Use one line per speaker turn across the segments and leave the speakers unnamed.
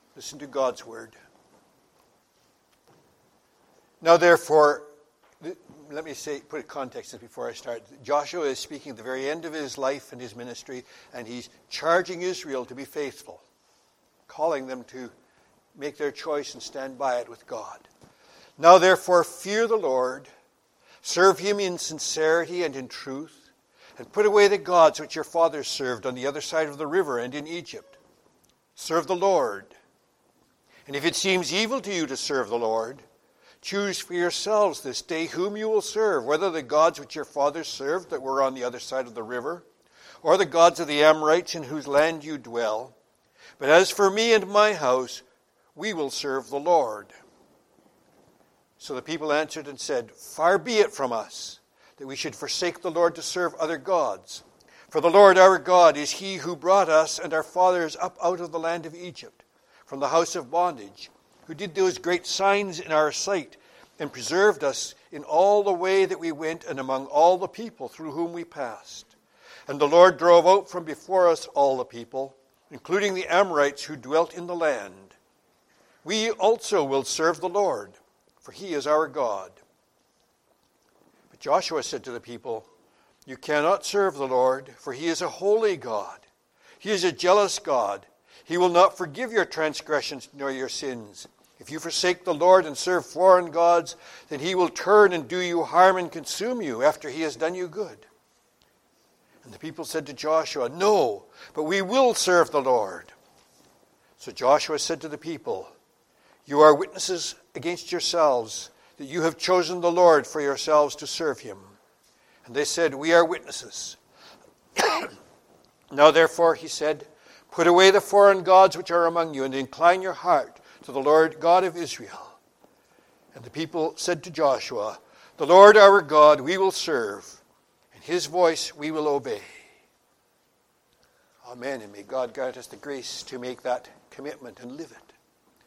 Listen to God's word. Now therefore, let me put a context before I start. Joshua is speaking at the very end of his life and his ministry, and he's charging Israel to be faithful, calling them to make their choice and stand by it with God. Now therefore, fear the Lord, serve him in sincerity and in truth, and put away the gods which your fathers served on the other side of the river and in Egypt. Serve the Lord. And if it seems evil to you to serve the Lord, choose for yourselves this day whom you will serve, whether the gods which your fathers served that were on the other side of the river, or the gods of the Amorites in whose land you dwell. But as for me and my house, we will serve the Lord. So the people answered and said, Far be it from us, that we should forsake the Lord to serve other gods. For the Lord our God is he who brought us and our fathers up out of the land of Egypt, from the house of bondage, who did those great signs in our sight, and preserved us in all the way that we went and among all the people through whom we passed. And the Lord drove out from before us all the people, including the Amorites who dwelt in the land. We also will serve the Lord, for he is our God. But Joshua said to the people, You cannot serve the Lord, for he is a holy God. He is a jealous God. He will not forgive your transgressions nor your sins. If you forsake the Lord and serve foreign gods, then he will turn and do you harm and consume you after he has done you good. And the people said to Joshua, No, but we will serve the Lord. So Joshua said to the people, You are witnesses against yourselves that you have chosen the Lord for yourselves to serve him. And they said, We are witnesses. Now therefore, he said, Put away the foreign gods which are among you, and incline your heart to the Lord God of Israel. And the people said to Joshua, The Lord our God we will serve, and his voice we will obey. Amen, and may God grant us the grace to make that commitment and live it.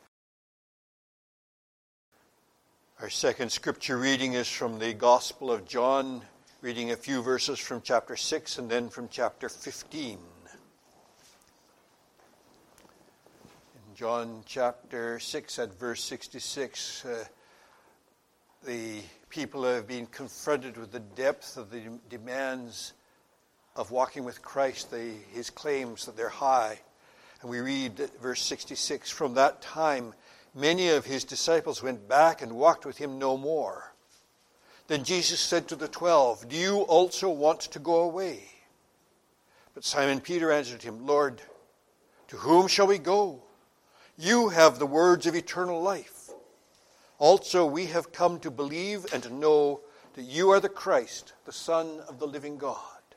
Our second scripture reading is from the Gospel of John, reading a few verses from chapter 6 and then from chapter 15. John chapter 6 at verse 66, the people have been confronted with the depth of the demands of walking with Christ, his claims that they're high. And we read verse 66, From that time many of his disciples went back and walked with him no more. Then Jesus said to the 12, Do you also want to go away? But Simon Peter answered him, Lord, to whom shall we go? You have the words of eternal life. Also we have come to believe and to know that you are the Christ, the Son of the living God.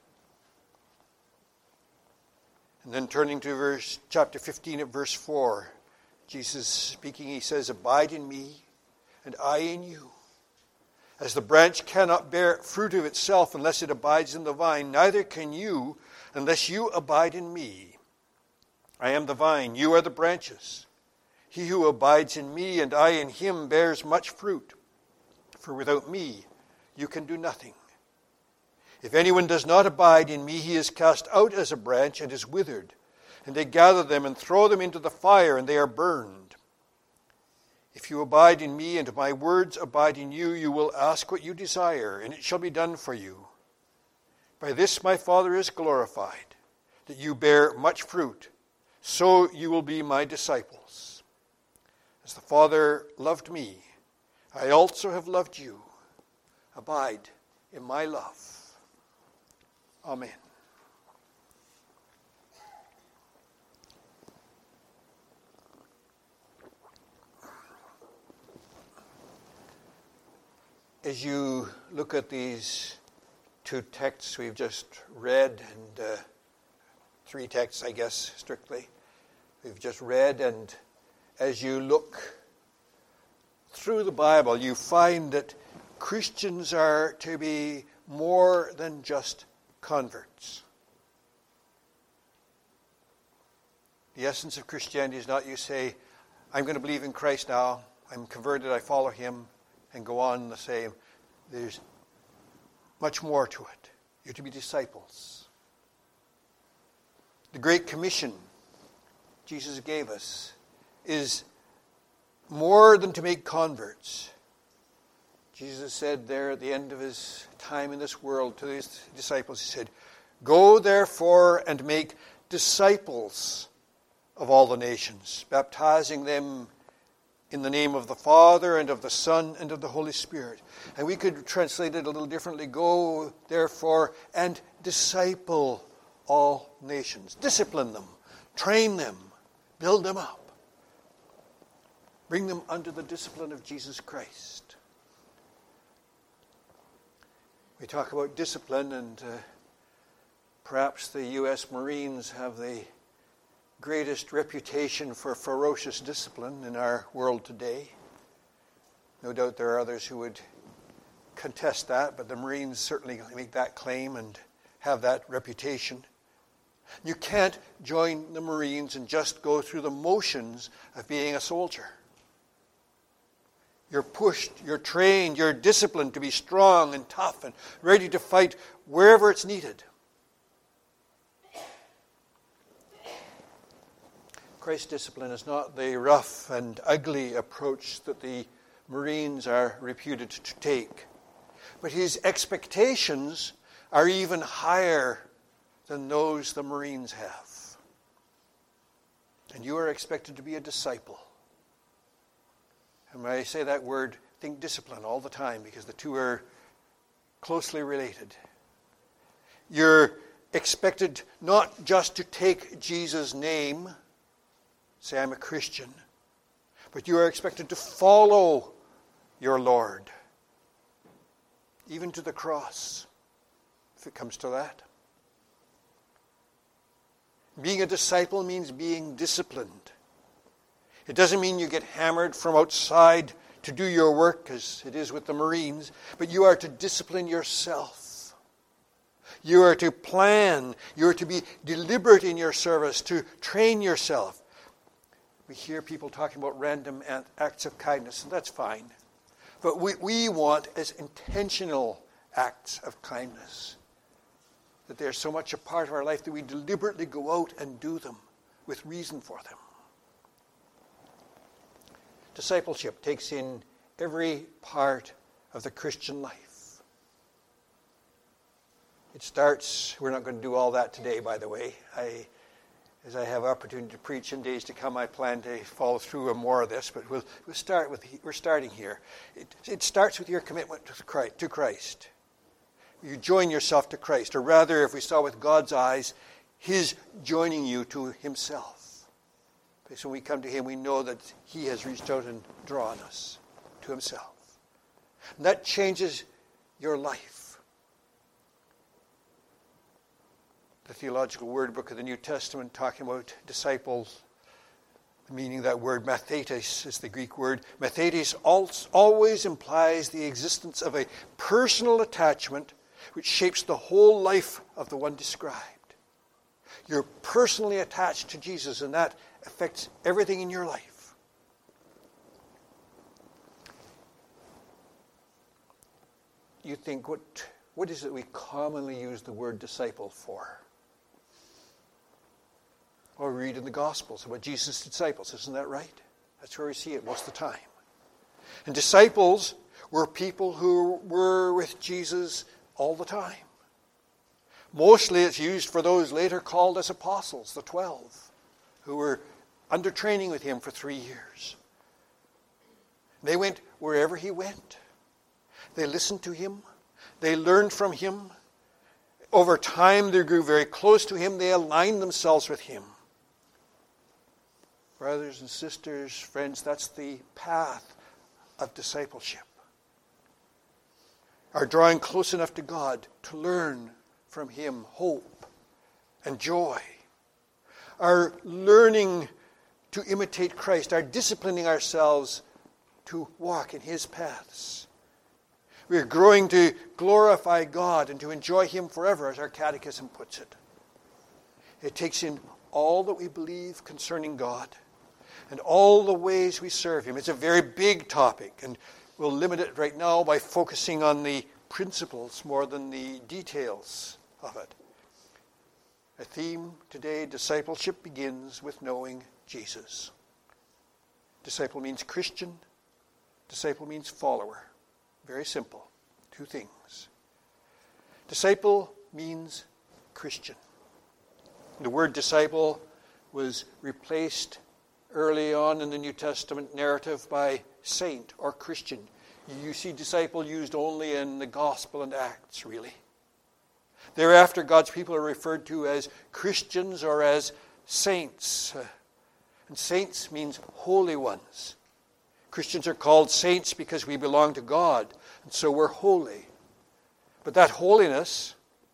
And then turning to chapter 15 at verse 4, Jesus speaking, he says, Abide in me, and I in you. As the branch cannot bear fruit of itself unless it abides in the vine, neither can you unless you abide in me. I am the vine, you are the branches. He who abides in me and I in him bears much fruit, for without me you can do nothing. If anyone does not abide in me, he is cast out as a branch and is withered, and they gather them and throw them into the fire, and they are burned. If you abide in me and my words abide in you, you will ask what you desire, and it shall be done for you. By this my Father is glorified, that you bear much fruit, so you will be my disciples. As the Father loved me, I also have loved you. Abide in my love. Amen. As you look at these two texts we've just read, and three texts, I guess, strictly, we've just read, and as you look through the Bible, you find that Christians are to be more than just converts. The essence of Christianity is not you say, I'm going to believe in Christ now, I'm converted, I follow him, and go on the same. There's much more to it. You're to be disciples. The Great Commission Jesus gave us is more than to make converts. Jesus said there at the end of his time in this world to his disciples, he said, "Go therefore and make disciples of all the nations, baptizing them in the name of the Father and of the Son and of the Holy Spirit." And we could translate it a little differently. Go therefore and disciple all nations. Discipline them, train them, build them up. Bring them under the discipline of Jesus Christ. We talk about discipline, and perhaps the U.S. Marines have the greatest reputation for ferocious discipline in our world today. No doubt there are others who would contest that, but the Marines certainly make that claim and have that reputation. You can't join the Marines and just go through the motions of being a soldier. You're pushed, you're trained, you're disciplined to be strong and tough and ready to fight wherever it's needed. Christ's discipline is not the rough and ugly approach that the Marines are reputed to take, but his expectations are even higher than those the Marines have. And you are expected to be a disciple. And when I say that word, think discipline all the time, because the two are closely related. You're expected not just to take Jesus' name, say I'm a Christian, but you are expected to follow your Lord, even to the cross, if it comes to that. Being a disciple means being disciplined. It doesn't mean you get hammered from outside to do your work, as it is with the Marines, but you are to discipline yourself. You are to plan. You are to be deliberate in your service, to train yourself. We hear people talking about random acts of kindness, and that's fine. But we want as intentional acts of kindness, that they're so much a part of our life that we deliberately go out and do them with reason for them. Discipleship takes in every part of the Christian life. It starts, we're not going to do all that today, by the way. As I have opportunity to preach in days to come, I plan to follow through on more of this, but we're starting here. It starts with your commitment to Christ. You join yourself to Christ, or rather, if we saw with God's eyes, his joining you to himself. Because when we come to him, we know that he has reached out and drawn us to himself. And that changes your life. The Theological Word Book of the New Testament, talking about disciples, meaning that word mathetes is the Greek word. Mathetes always implies the existence of a personal attachment which shapes the whole life of the one described. You're personally attached to Jesus, and that affects everything in your life. You think, what is it we commonly use the word disciple for? Or we read in the Gospels about Jesus' disciples, isn't that right? That's where we see it most of the time. And disciples were people who were with Jesus all the time. Mostly it's used for those later called as apostles, the 12, who were under training with him for 3 years. They went wherever he went. They listened to him. They learned from him. Over time, they grew very close to him. They aligned themselves with him. Brothers and sisters, friends, that's the path of discipleship. Our drawing close enough to God to learn from him hope and joy. Our learning to imitate Christ, our disciplining ourselves to walk in his paths. We are growing to glorify God and to enjoy him forever, as our catechism puts it. It takes in all that we believe concerning God and all the ways we serve him. It's a very big topic, and we'll limit it right now by focusing on the principles more than the details of it. A theme today, discipleship begins with knowing Jesus. Disciple means Christian. Disciple means follower. Very simple. Two things. Disciple means Christian. The word disciple was replaced early on in the New Testament narrative by saint or Christian. You see disciple used only in the Gospel and Acts, really. Thereafter, God's people are referred to as Christians or as saints. And saints means holy ones. Christians are called saints because we belong to God, and so we're holy. But that holiness,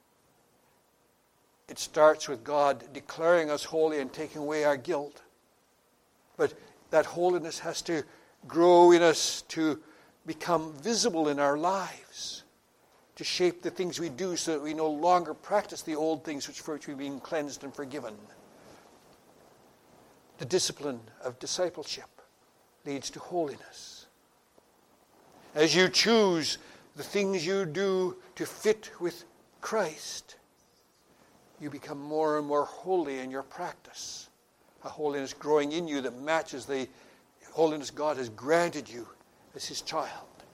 it starts with God declaring us holy and taking away our guilt. But that holiness has to grow in us to become visible in our lives, to shape the things we do so that we no longer practice the old things for which we've been cleansed and forgiven. The discipline of discipleship leads to holiness. As you choose the things you do to fit with Christ, you become more and more holy in your practice. A holiness growing in you that matches the holiness God has granted you as His child.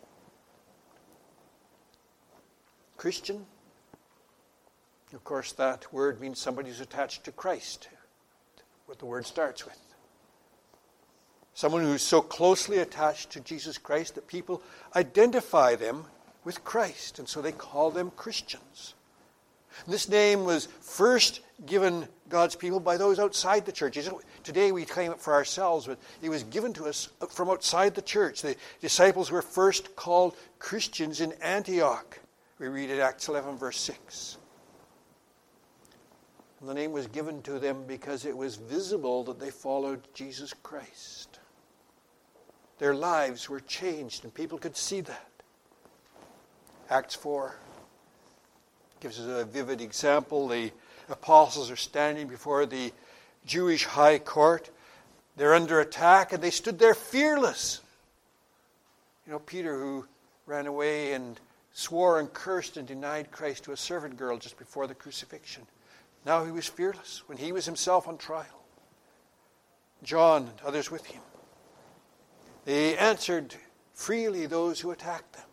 Christian, of course, that word means somebody who's attached to Christ. What the word starts with. Someone who's so closely attached to Jesus Christ that people identify them with Christ, and so they call them Christians. And this name was first given God's people by those outside the church. Today we claim it for ourselves, but it was given to us from outside the church. The disciples were first called Christians in Antioch. We read in Acts 11, verse 6. And the name was given to them because it was visible that they followed Jesus Christ. Their lives were changed, and people could see that. Acts 4 gives us a vivid example. The apostles are standing before the Jewish high court. They're under attack, and they stood there fearless. You know, Peter, who ran away and swore and cursed and denied Christ to a servant girl just before the crucifixion. Now he was fearless when he was himself on trial. John and others with him. They answered freely those who attacked them.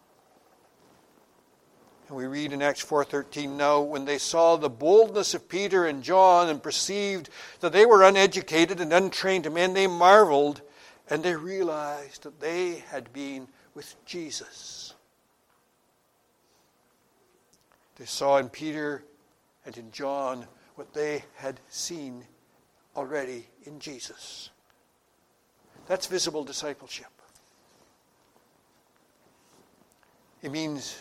And we read in Acts 4:13, now when they saw the boldness of Peter and John and perceived that they were uneducated and untrained men, they marveled and they realized that they had been with Jesus. They saw in Peter and in John what they had seen already in Jesus. That's visible discipleship. It means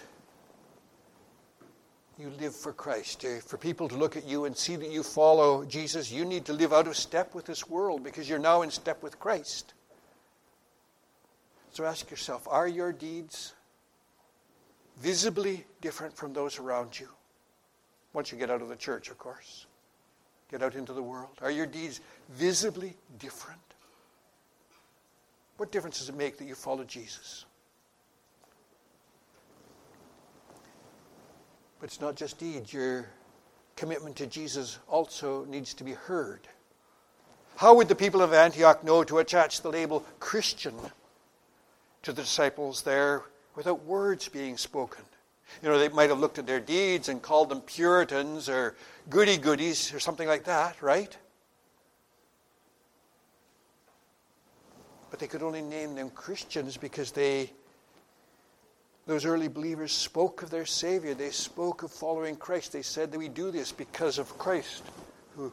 you live for Christ. For people to look at you and see that you follow Jesus, you need to live out of step with this world because you're now in step with Christ. So ask yourself, are your deeds visibly different from those around you? Once you get out of the church, of course. Get out into the world. Are your deeds visibly different? What difference does it make that you follow Jesus? But it's not just deeds. Your commitment to Jesus also needs to be heard. How would the people of Antioch know to attach the label Christian to the disciples there without words being spoken? You know, they might have looked at their deeds and called them Puritans or goody-goodies or something like that, right? But they could only name them Christians because those early believers spoke of their Savior. They spoke of following Christ. They said that we do this because of Christ who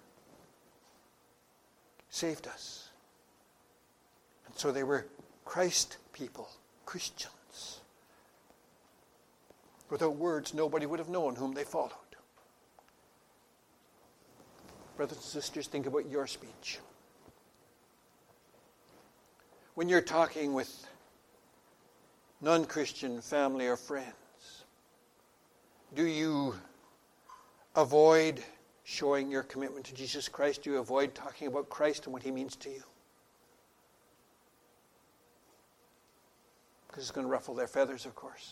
saved us. And so they were Christ people, Christians. Without words, nobody would have known whom they followed. Brothers and sisters, think about your speech. When you're talking with non-Christian family or friends, do you avoid showing your commitment to Jesus Christ? Do you avoid talking about Christ and what He means to you? Because it's going to ruffle their feathers, of course.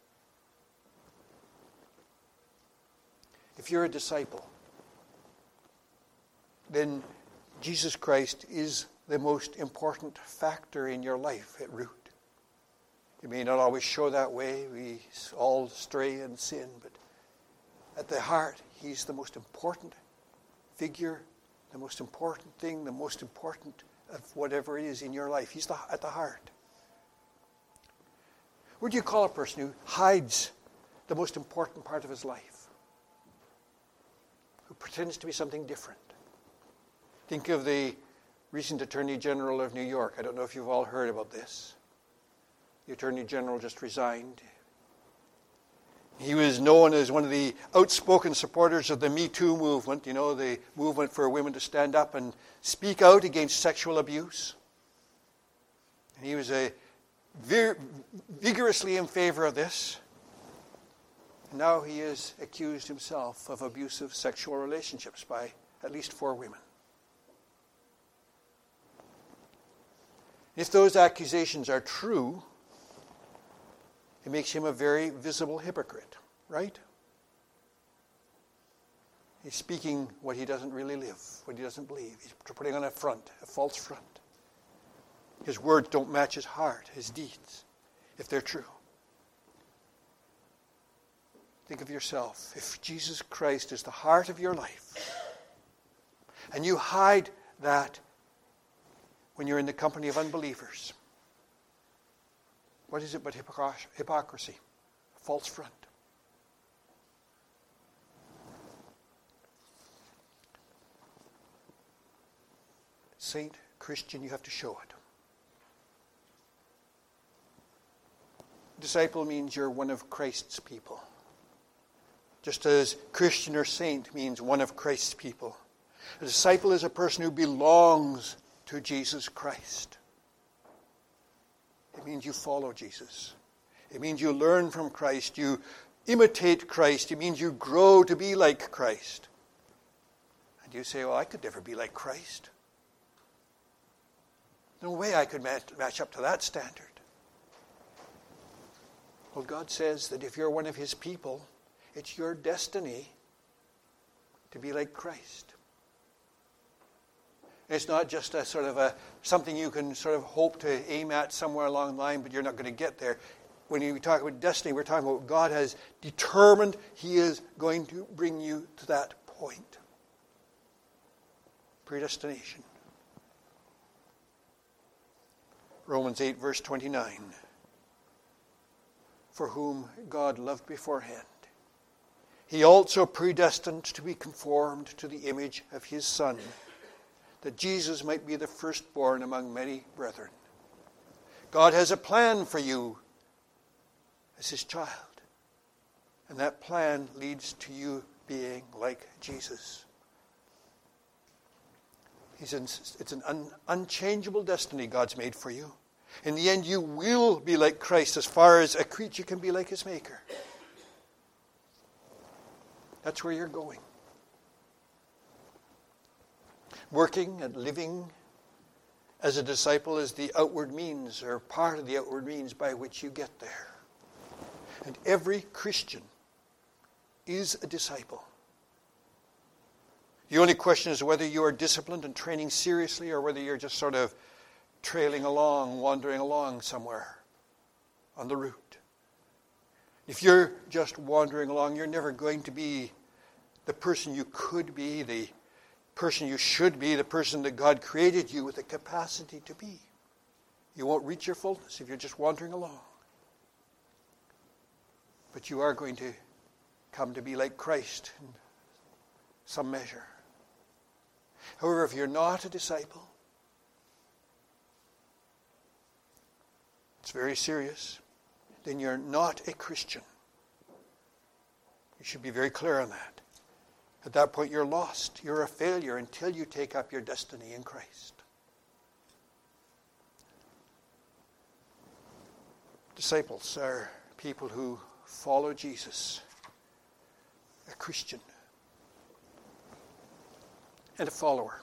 If you're a disciple, then Jesus Christ is the most important factor in your life at root. It may not always show that way. We all stray and sin, but at the heart, he's the most important figure, the most important thing, the most important of whatever it is in your life. He's at the heart. What do you call a person who hides the most important part of his life? Who pretends to be something different? Think of the recent Attorney General of New York. I don't know if you've all heard about this. The Attorney General just resigned. He was known as one of the outspoken supporters of the Me Too movement, the movement for women to stand up and speak out against sexual abuse. And he was vigorously in favor of this. And now he is accused himself of abusive sexual relationships by at least 4 women. If those accusations are true, it makes him a very visible hypocrite, right? He's speaking what he doesn't really live, what he doesn't believe. He's putting on a false front. His words don't match his heart, his deeds, if they're true. Think of yourself. If Jesus Christ is the heart of your life, and you hide that when you're in the company of unbelievers, what is it but hypocrisy? A false front. Saint, Christian, you have to show it. Disciple means you're one of Christ's people. Just as Christian or saint means one of Christ's people. A disciple is a person who belongs to Jesus Christ. It means you follow Jesus. It means you learn from Christ. You imitate Christ. It means you grow to be like Christ. And you say, well, I could never be like Christ. No way I could match up to that standard. Well, God says that if you're one of his people, it's your destiny to be like Christ. It's not just a sort of something you can sort of hope to aim at somewhere along the line, but you're not going to get there. When we talk about destiny, we're talking about God has determined he is going to bring you to that point. Predestination. Romans 8, verse 29. For whom God loved beforehand, he also predestined to be conformed to the image of his Son, that Jesus might be the firstborn among many brethren. God has a plan for you as his child. And that plan leads to you being like Jesus. It's an unchangeable destiny God's made for you. In the end, you will be like Christ as far as a creature can be like his Maker. That's where you're going. Working and living as a disciple is the outward means, or part of the outward means by which you get there. And every Christian is a disciple. The only question is whether you are disciplined and training seriously, or whether you're just sort of trailing along, wandering along somewhere on the route. If you're just wandering along, you're never going to be the person you could be, the person you should be, the person that God created you with the capacity to be. You won't reach your fullness if you're just wandering along. But you are going to come to be like Christ in some measure. However, if you're not a disciple, it's very serious, then you're not a Christian. You should be very clear on that. At that point, you're lost. You're a failure until you take up your destiny in Christ. Disciples are people who follow Jesus, a Christian, and a follower.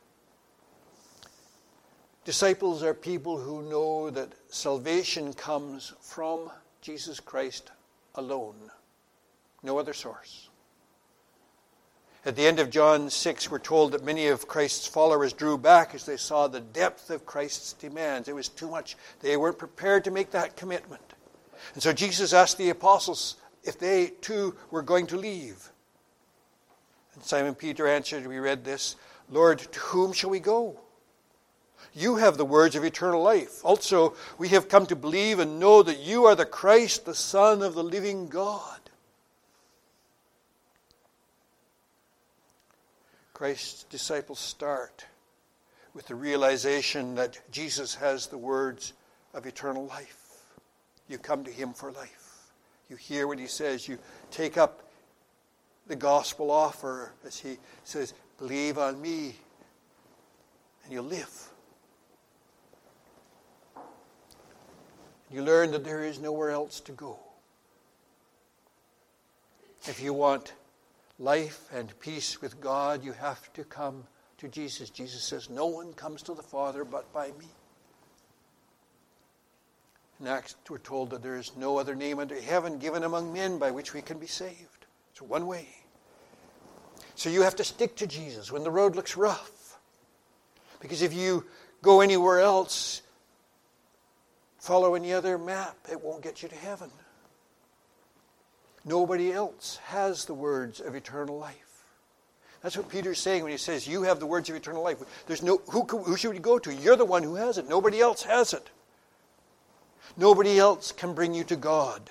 Disciples are people who know that salvation comes from Jesus Christ alone, no other source. At the end of John 6, we're told that many of Christ's followers drew back as they saw the depth of Christ's demands. It was too much. They weren't prepared to make that commitment. And so Jesus asked the apostles if they too were going to leave. And Simon Peter answered, we read this, Lord, to whom shall we go? You have the words of eternal life. Also, we have come to believe and know that you are the Christ, the Son of the living God. Christ's disciples start with the realization that Jesus has the words of eternal life. You come to him for life. You hear what he says. You take up the gospel offer as he says, believe on me and you'll live. You learn that there is nowhere else to go. If you want life and peace with God, you have to come to Jesus. Jesus says, no one comes to the Father but by me. In Acts, we're told that there is no other name under heaven given among men by which we can be saved. It's one way. So you have to stick to Jesus when the road looks rough. Because if you go anywhere else, follow any other map, it won't get you to heaven. Nobody else has the words of eternal life. That's what Peter's saying when he says, you have the words of eternal life. There's no, who should we go to? You're the one who has it. Nobody else has it. Nobody else can bring you to God.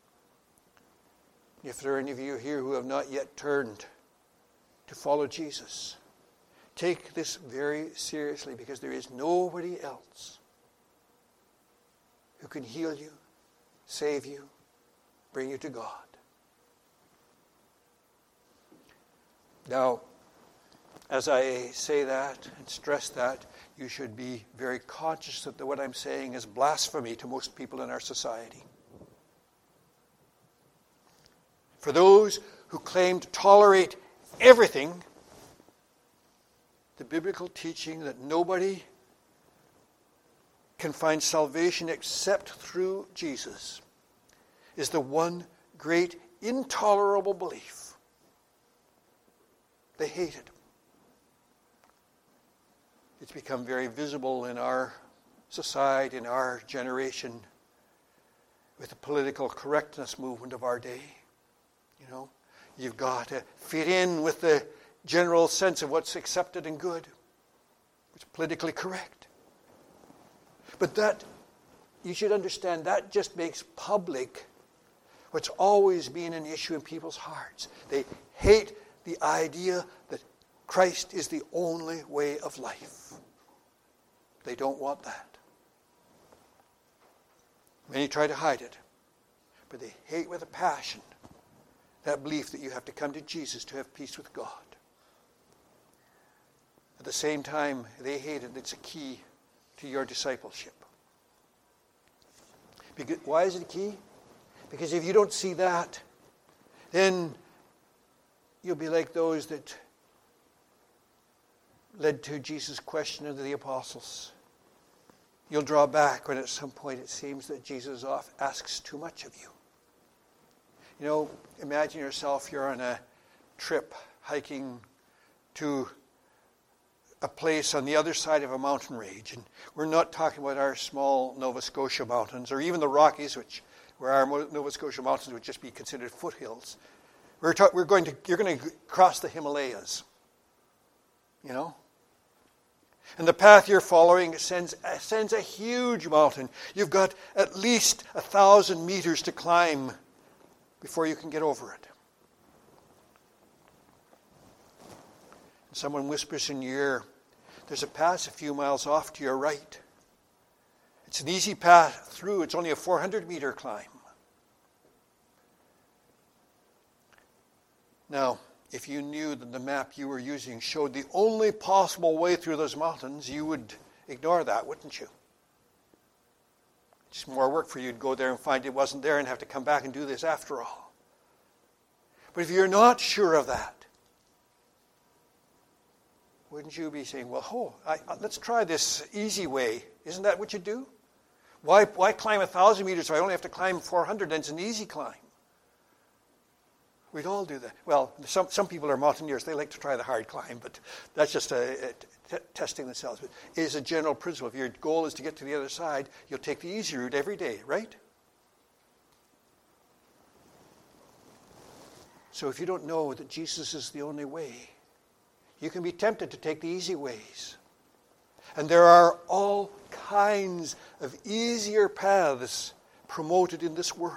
If there are any of you here who have not yet turned to follow Jesus, take this very seriously, because there is nobody else who can heal you, save you, bring you to God. Now, as I say that and stress that, you should be very conscious that what I'm saying is blasphemy to most people in our society. For those who claim to tolerate everything, the biblical teaching that nobody can find salvation except through Jesus is the one great intolerable belief. They hate it. It's become very visible in our society, in our generation, with the political correctness movement of our day. You know, you've got to fit in with the general sense of what's accepted and good, what's politically correct. But that, you should understand, that just makes public what's always been an issue in people's hearts. They hate the idea that Christ is the only way of life. They don't want that. Many try to hide it, but they hate with a passion that belief that you have to come to Jesus to have peace with God. At the same time, they hate it. It's a key to your discipleship. Because, why is it a key? Because if you don't see that, then you'll be like those that led to Jesus' question of the apostles. You'll draw back when at some point it seems that Jesus asks too much of you. You know, imagine yourself, you're on a trip hiking to a place on the other side of a mountain range. And we're not talking about our small Nova Scotia mountains or even the Rockies, where our Nova Scotia mountains would just be considered foothills. You're going to cross the Himalayas, you know. And the path you're following ascends a huge mountain. You've got at least 1,000 meters to climb before you can get over it. And someone whispers in your ear, there's a pass a few miles off to your right. It's an easy path through. It's only a 400-meter climb. Now, if you knew that the map you were using showed the only possible way through those mountains, you would ignore that, wouldn't you? It's more work for you to go there and find it wasn't there and have to come back and do this after all. But if you're not sure of that, wouldn't you be saying, well, let's try this easy way. Isn't that what you do? Why climb 1,000 meters if I only have to climb 400 and it's an easy climb? We'd all do that. Well, some people are mountaineers. They like to try the hard climb, but that's just testing themselves. But it is a general principle. If your goal is to get to the other side, you'll take the easy route every day, right? So if you don't know that Jesus is the only way, you can be tempted to take the easy ways. And there are all kinds of easier paths promoted in this world.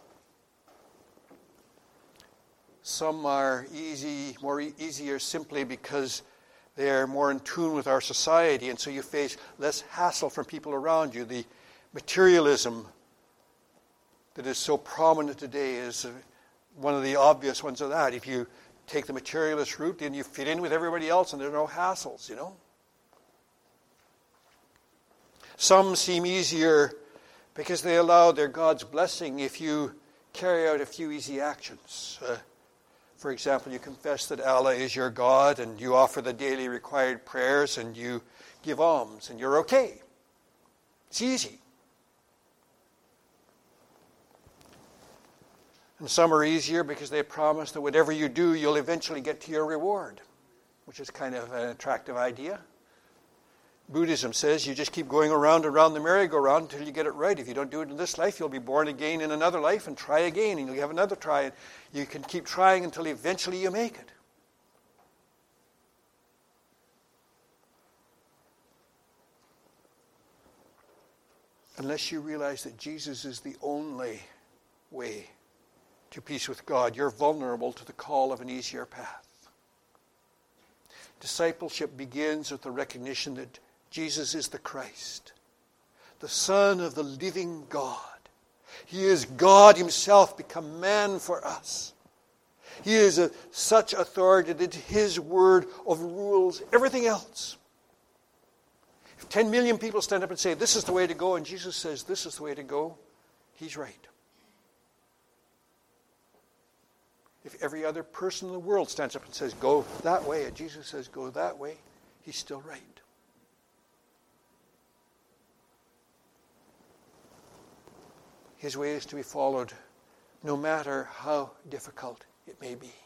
Some are easier simply because they are more in tune with our society, and so you face less hassle from people around you. The materialism that is so prominent today is one of the obvious ones of that. If you take the materialist route, then you fit in with everybody else and there are no hassles, you know. Some seem easier because they allow their God's blessing if you carry out a few easy actions. For example, you confess that Allah is your God and you offer the daily required prayers and you give alms and you're okay. It's easy. And some are easier because they promise that whatever you do, you'll eventually get to your reward, which is kind of an attractive idea. Buddhism says you just keep going around and around the merry-go-round until you get it right. If you don't do it in this life, you'll be born again in another life and try again, and you'll have another try. And you can keep trying until eventually you make it. Unless you realize that Jesus is the only way to peace with God, you're vulnerable to the call of an easier path. Discipleship begins with the recognition that Jesus is the Christ, the Son of the living God. He is God himself become man for us. He is such authority that his word overrules everything else. If 10 million people stand up and say, this is the way to go, and Jesus says, this is the way to go, he's right. If every other person in the world stands up and says, go that way, and Jesus says, go that way, he's still right. His way is to be followed no matter how difficult it may be.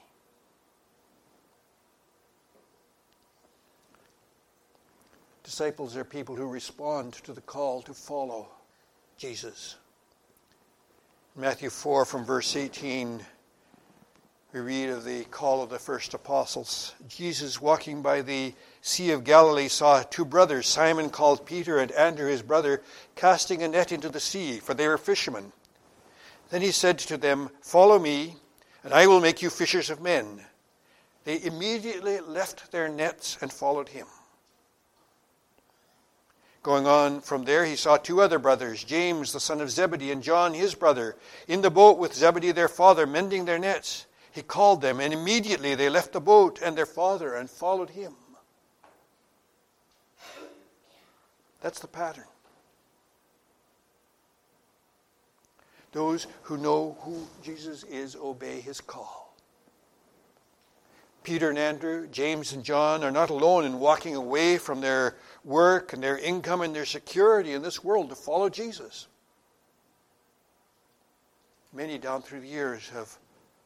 Disciples are people who respond to the call to follow Jesus. Matthew 4 from verse 18, we read of the call of the first apostles. Jesus, walking by the Sea of Galilee, saw two brothers, Simon called Peter and Andrew his brother, casting a net into the sea, for they were fishermen. Then he said to them, follow me, and I will make you fishers of men. They immediately left their nets and followed him. Going on from there, he saw two other brothers, James the son of Zebedee and John his brother, in the boat with Zebedee their father, mending their nets. He called them, and immediately they left the boat and their father and followed him. That's the pattern. Those who know who Jesus is obey his call. Peter and Andrew, James and John are not alone in walking away from their work and their income and their security in this world to follow Jesus. Many down through the years have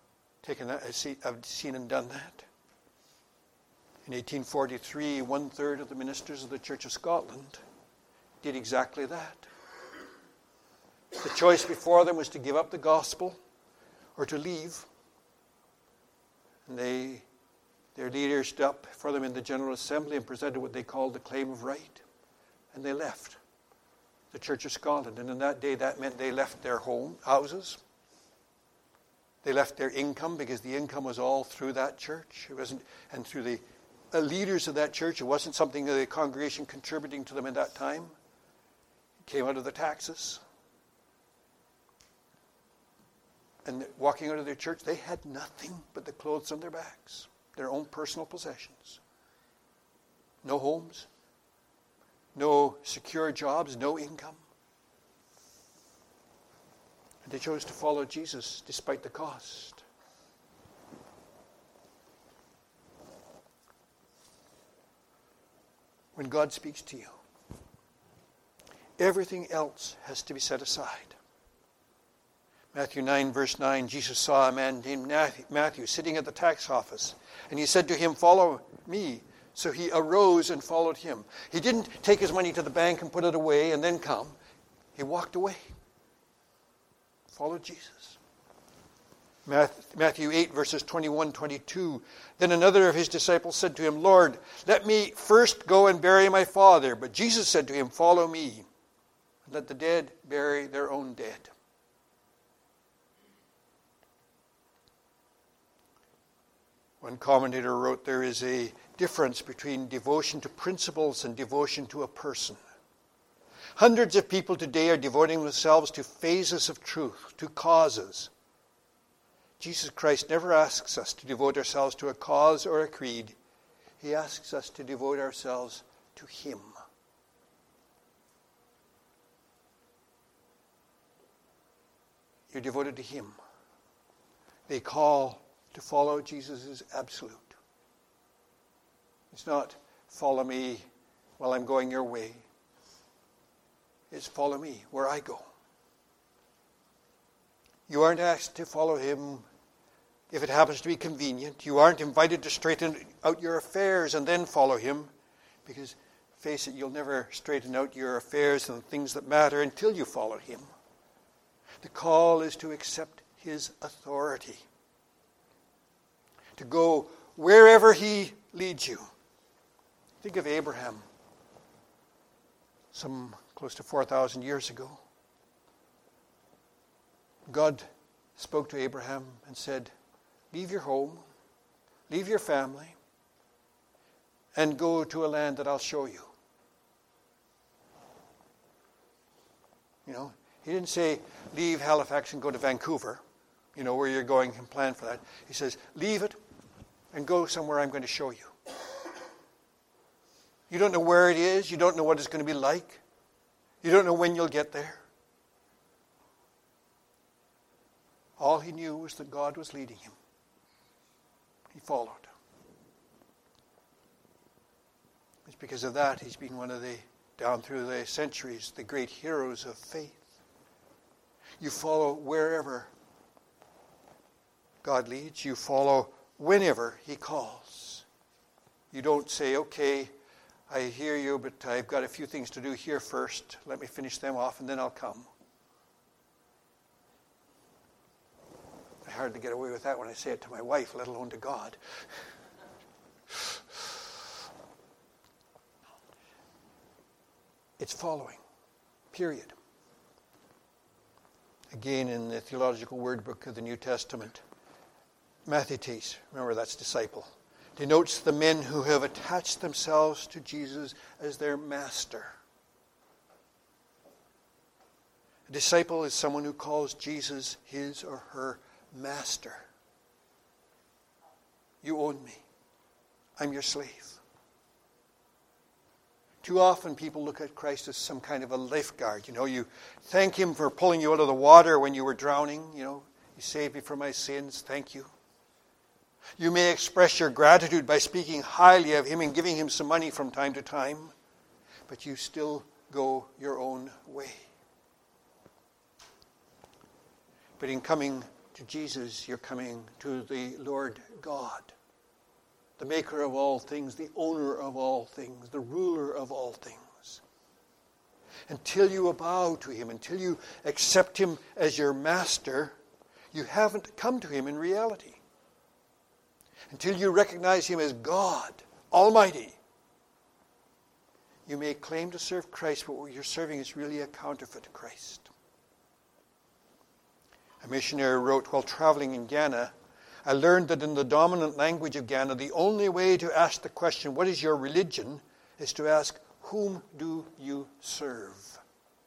seen and done that. In 1843, 1/3 of the ministers of the Church of Scotland did exactly that. The choice before them was to give up the gospel or to leave. And their leaders stood up for them in the General Assembly and presented what they called the claim of right. And they left the Church of Scotland. And in that day, that meant they left their houses. They left their income because the income was all through that church. It wasn't, and through the leaders of that church. It wasn't something that the congregation contributing to them at that time. It came out of the taxes. And walking out of their church, they had nothing but the clothes on their backs, their own personal possessions. No homes, no secure jobs, no income. And they chose to follow Jesus despite the cost. When God speaks to you, everything else has to be set aside. Matthew 9, verse 9, Jesus saw a man named Matthew sitting at the tax office, and he said to him, "Follow me." So he arose and followed him. He didn't take his money to the bank and put it away and then come. He walked away. Followed Jesus. Matthew 8, verses 21, 22. Then another of his disciples said to him, "Lord, let me first go and bury my father." But Jesus said to him, "Follow me, and let the dead bury their own dead." One commentator wrote, there is a difference between devotion to principles and devotion to a person. Hundreds of people today are devoting themselves to phases of truth, to causes. Jesus Christ never asks us to devote ourselves to a cause or a creed. He asks us to devote ourselves to Him. You're devoted to Him. The call to follow Jesus is absolute. It's not follow me while I'm going your way. It's follow me where I go. You aren't asked to follow Him if it happens to be convenient. You aren't invited to straighten out your affairs and then follow Him, because, face it, you'll never straighten out your affairs and the things that matter until you follow Him. The call is to accept His authority, to go wherever He leads you. Think of Abraham, some close to 4,000 years ago. God spoke to Abraham and said, "Leave your home, leave your family, and go to a land that I'll show you." You know, He didn't say, "Leave Halifax and go to Vancouver," you know, where you're going, and plan for that. He says, "Leave it and go somewhere I'm going to show you." You don't know where it is. You don't know what it's going to be like. You don't know when you'll get there. All he knew was that God was leading him. He followed. It's because of that he's been one of the, down through the centuries, the great heroes of faith. You follow wherever God leads. You follow whenever He calls. You don't say, "Okay, I hear you, but I've got a few things to do here first. Let me finish them off and then I'll come." I hardly get away with that when I say it to my wife, let alone to God. It's following, period. Again, in the Theological Word Book of the New Testament, mathetes, remember that's disciple, denotes the men who have attached themselves to Jesus as their master. A disciple is someone who calls Jesus his or her master. You own me. I'm your slave. Too often people look at Christ as some kind of a lifeguard. You know, you thank Him for pulling you out of the water when you were drowning. You know, He saved me from my sins. Thank you. You may express your gratitude by speaking highly of Him and giving Him some money from time to time, but you still go your own way. But in coming to Jesus, you're coming to the Lord God, the maker of all things, the owner of all things, the ruler of all things. Until you bow to Him, until you accept Him as your master, you haven't come to Him in reality. Until you recognize Him as God, Almighty, you may claim to serve Christ, but what you're serving is really a counterfeit Christ. A missionary wrote, while traveling in Ghana, I learned that in the dominant language of Ghana, the only way to ask the question, "What is your religion?" is to ask, "Whom do you serve?"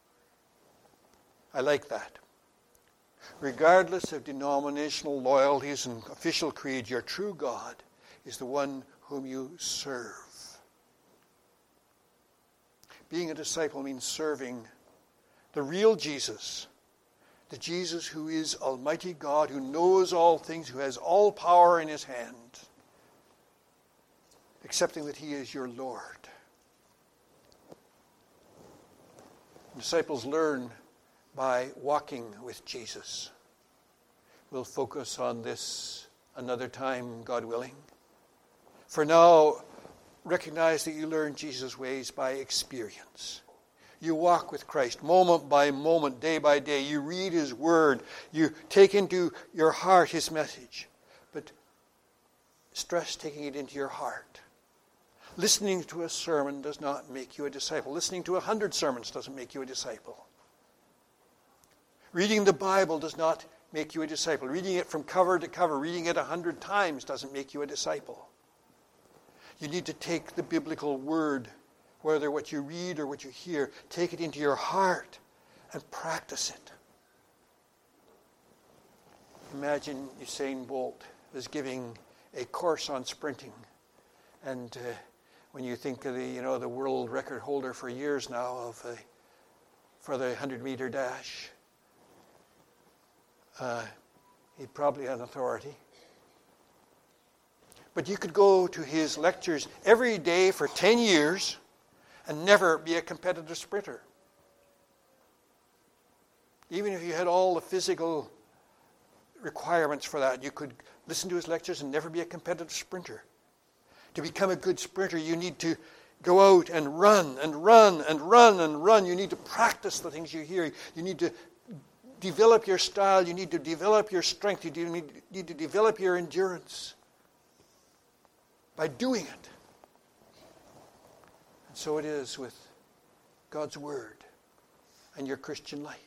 I like that. Regardless of denominational loyalties and official creed, your true God is the one whom you serve. Being a disciple means serving the real Jesus, the Jesus who is Almighty God, who knows all things, who has all power in His hand, accepting that He is your Lord. Disciples learn by walking with Jesus. We'll focus on this another time, God willing. For now, recognize that you learn Jesus' ways by experience. You walk with Christ moment by moment, day by day. You read His Word. You take into your heart His message. But stress taking it into your heart. Listening to a sermon does not make you a disciple. Listening to 100 sermons doesn't make you a disciple. Reading the Bible does not make you a disciple. Reading it from cover to cover, reading it 100 times doesn't make you a disciple. You need to take the biblical word, whether what you read or what you hear, take it into your heart and practice it. Imagine Usain Bolt was giving a course on sprinting, and when you think of the world record holder for years now for the 100-meter dash, he'd probably have authority. But you could go to his lectures every day for 10 years and never be a competitive sprinter. Even if you had all the physical requirements for that, you could listen to his lectures and never be a competitive sprinter. To become a good sprinter, you need to go out and run and run and run and run. You need to practice the things you hear. You need to develop your style. You need to develop your strength. You need to develop your endurance by doing it. And so it is with God's Word and your Christian life.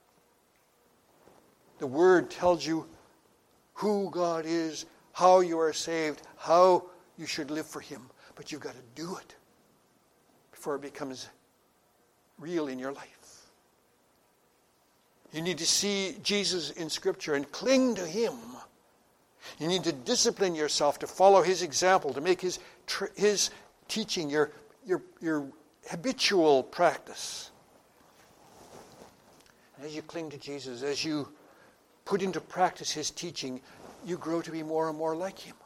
The Word tells you who God is, how you are saved, how you should live for Him. But you've got to do it before it becomes real in your life. You need to see Jesus in Scripture and cling to Him. You need to discipline yourself to follow His example, to make His teaching your habitual practice. And as you cling to Jesus, as you put into practice His teaching, you grow to be more and more like Him.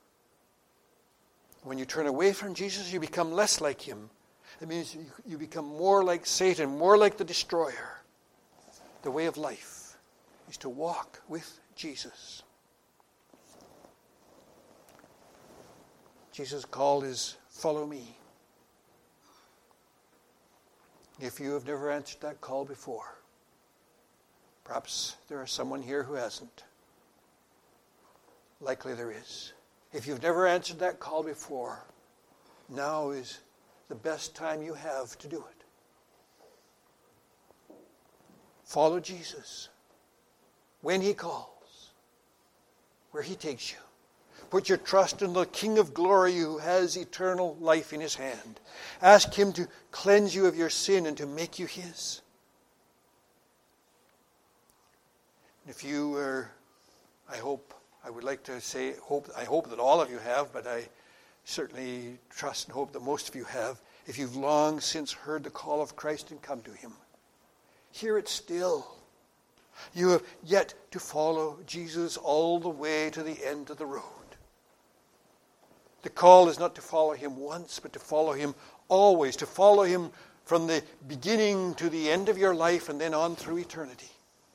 When you turn away from Jesus, you become less like Him. That means you become more like Satan, more like the destroyer. The way of life is to walk with Jesus. Jesus' call is, follow me. If you have never answered that call before, perhaps there is someone here who hasn't. Likely there is. If you've never answered that call before, now is the best time you have to do it. Follow Jesus when He calls, where He takes you. Put your trust in the King of Glory who has eternal life in His hand. Ask Him to cleanse you of your sin and to make you His. And if you are, I hope that all of you have, but I certainly trust and hope that most of you have. If you've long since heard the call of Christ and come to Him, hear it still. You have yet to follow Jesus all the way to the end of the road. The call is not to follow Him once, but to follow Him always, to follow Him from the beginning to the end of your life and then on through eternity.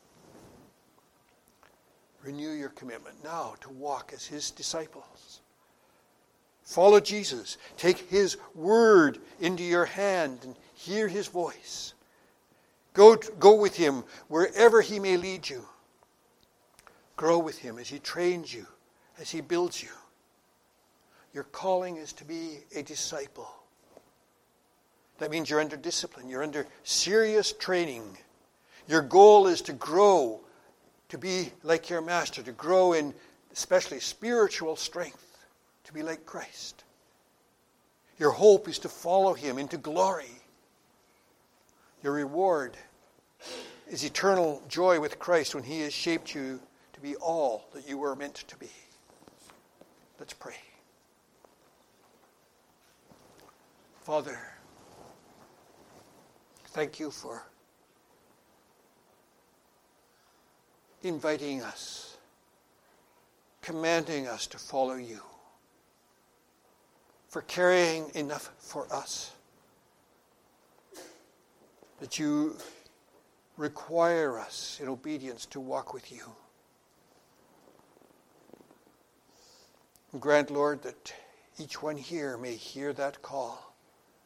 Renew your commitment now to walk as His disciples. Follow Jesus. Take His word into your hand and hear His voice. Go with Him wherever He may lead you. Grow with Him as He trains you, as He builds you. Your calling is to be a disciple. That means you're under discipline. You're under serious training. Your goal is to grow, to be like your Master, to grow in especially spiritual strength, to be like Christ. Your hope is to follow Him into glory. Your reward is eternal joy with Christ when He has shaped you to be all that you were meant to be. Let's pray. Father, thank You for inviting us, commanding us to follow You, for caring enough for us, that You require us in obedience to walk with You. And grant, Lord, that each one here may hear that call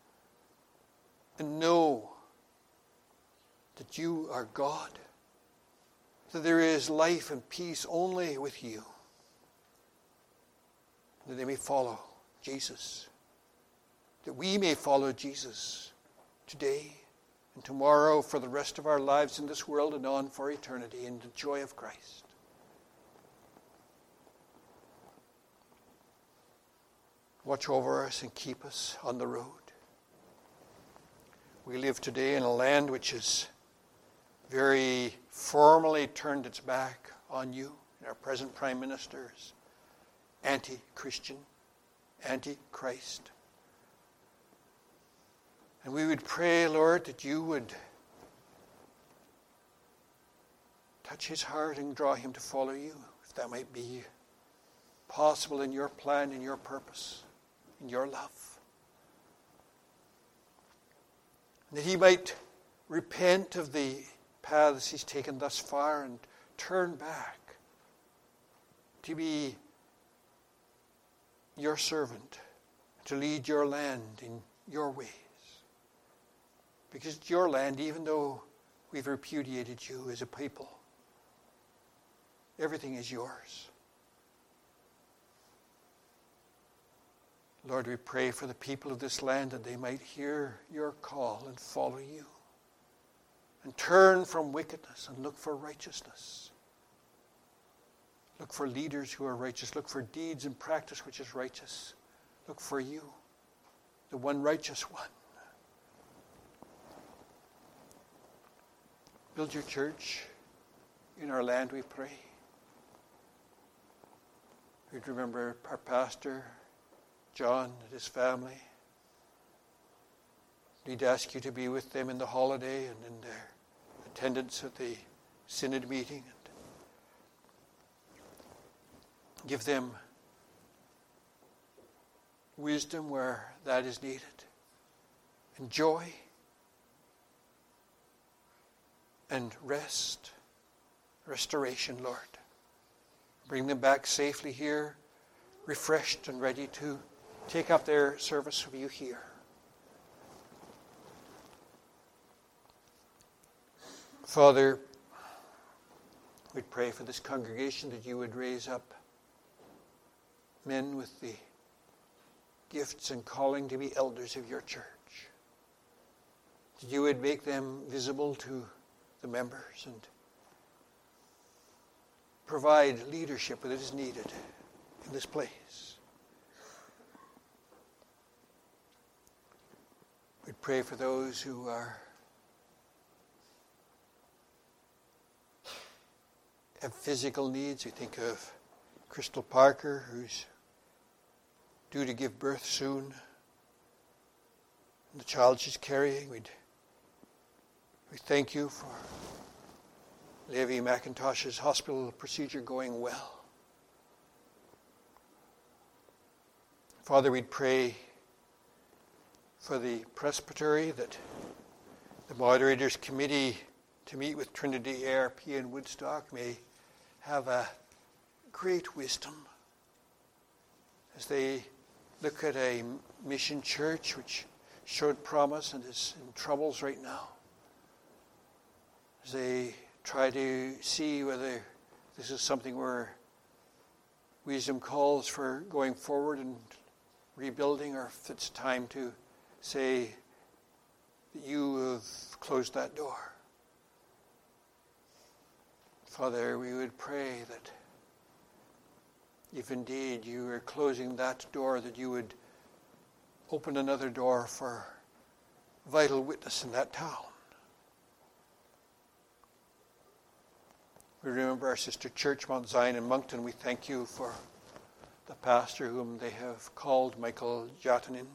and know that you are God, that there is life and peace only with you, that they may follow Jesus, that we may follow Jesus today and tomorrow for the rest of our lives in this world and on for eternity in the joy of Christ. Watch over us and keep us on the road. We live today in a land which has very formally turned its back on you. Our present Prime Minister is anti-Christian, anti-Christ. And we would pray, Lord, that you would touch his heart and draw him to follow you, if that might be possible in your plan, in your purpose, in your love. And that he might repent of the paths he's taken thus far and turn back to be your servant, to lead your land in your ways. Because it's your land, even though we've repudiated you as a people. Everything is yours. Lord, we pray for the people of this land that they might hear your call and follow you. And turn from wickedness and look for righteousness. Look for leaders who are righteous. Look for deeds and practice which is righteous. Look for you, the one righteous one. Build your church in our land, we pray. We'd remember our pastor, John, and his family. We'd ask you to be with them in the holiday and in their attendance at the synod meeting. And give them wisdom where that is needed. And joy. And rest, restoration, Lord. Bring them back safely here, refreshed and ready to take up their service of you here. Father, we'd pray for this congregation that you would raise up men with the gifts and calling to be elders of your church. That you would make them visible to the members and provide leadership that is needed in this place. We pray for those who have physical needs. We think of Crystal Parker, who's due to give birth soon, and the child she's carrying. We thank you for Levi McIntosh's hospital procedure going well. Father, we'd pray for the presbytery, that the moderators committee to meet with Trinity ARP in Woodstock may have a great wisdom as they look at a mission church which showed promise and is in troubles right now. As they try to see whether this is something where wisdom calls for going forward and rebuilding, or if it's time to say that you have closed that door. Father, we would pray that if indeed you are closing that door, that you would open another door for vital witness in that town. We remember our sister church, Mount Zion in Moncton. We thank you for the pastor whom they have called Michael Jatanin.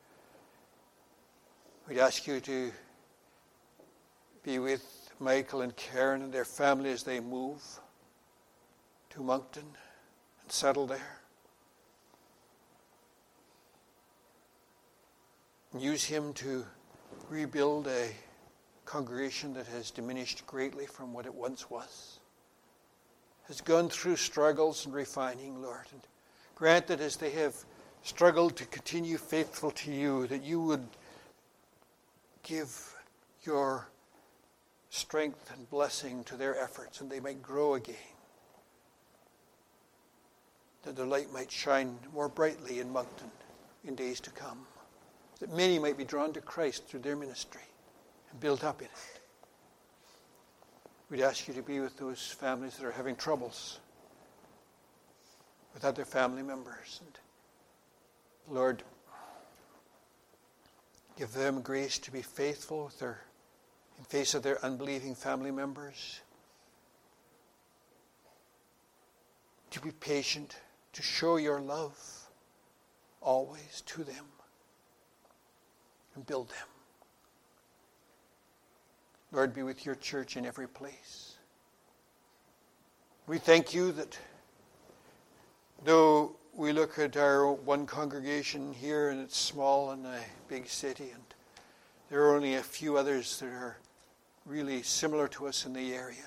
We'd ask you to be with Michael and Karen and their family as they move to Moncton and settle there. And use him to rebuild a congregation that has diminished greatly from what it once was. Has gone through struggles and refining, Lord. And Grant that as they have struggled to continue faithful to you, that you would give your strength and blessing to their efforts, and they might grow again. That their light might shine more brightly in Moncton in days to come. That many might be drawn to Christ through their ministry and built up in it. We'd ask you to be with those families that are having troubles with other family members. And Lord, give them grace to be faithful with in face of their unbelieving family members. To be patient, to show your love always to them and build them. Lord, be with your church in every place. We thank you that though we look at our one congregation here and it's small in a big city, and there are only a few others that are really similar to us in the area,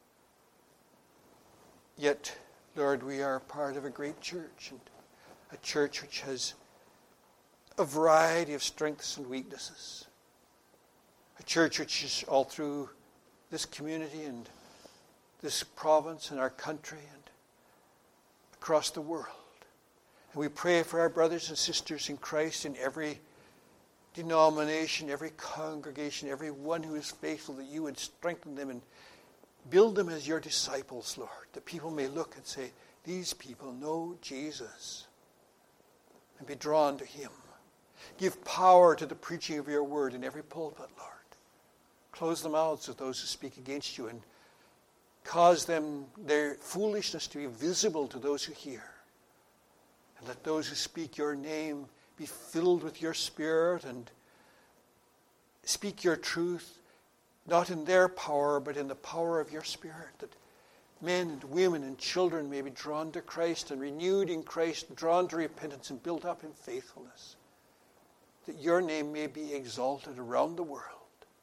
yet, Lord, we are part of a great church, and a church which has a variety of strengths and weaknesses. A church which is all through this community and this province and our country and across the world. And we pray for our brothers and sisters in Christ in every denomination, every congregation, every one who is faithful, that you would strengthen them and build them as your disciples, Lord, that people may look and say, these people know Jesus, and be drawn to him. Give power to the preaching of your word in every pulpit, Lord. Close the mouths of those who speak against you and cause them, their foolishness, to be visible to those who hear. And let those who speak your name be filled with your Spirit and speak your truth, not in their power, but in the power of your Spirit, that men and women and children may be drawn to Christ and renewed in Christ, drawn to repentance and built up in faithfulness, that your name may be exalted around the world.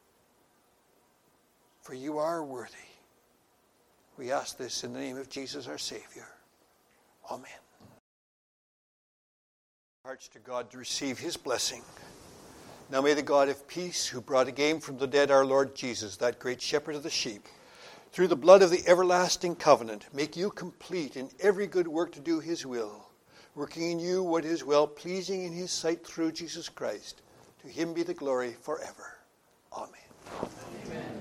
For you are worthy. We ask this in the name of Jesus our Savior. Amen. Hearts to God to receive his blessing. Now may the God of peace, who brought again from the dead our Lord Jesus, that great shepherd of the sheep, through the blood of the everlasting covenant, make you complete in every good work to do his will, working in you what is well-pleasing in his sight through Jesus Christ. To him be the glory forever. Amen. Amen.